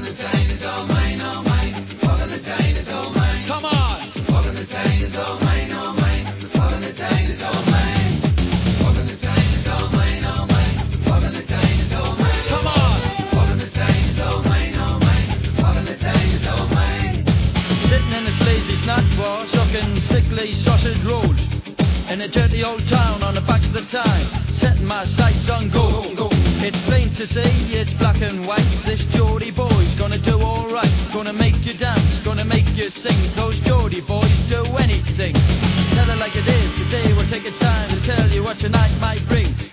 the Tyne is all mine, all mine. Fog on the Tyne is all mine. Come on! Fog on the Tyne is all mine, all mine. Fog on the Tyne is all mine. Fog on the Tyne is all mine, all mine. Fog on the Tyne is all mine. Come on! Fog on the Tyne is all mine, all mine. Fog on the Tyne is all mine. Sitting in a sleazy snack bar, sucking sickly sausage rolls. In a dirty old town on the back of the Tyne, setting my sights on gold. It's plain to see, it's black and white. This Geordie boy's gonna do alright. Gonna make you dance, gonna make you sing. Those Geordie boys do anything. Tell it like it is, today we'll take its time to tell you what tonight might bring.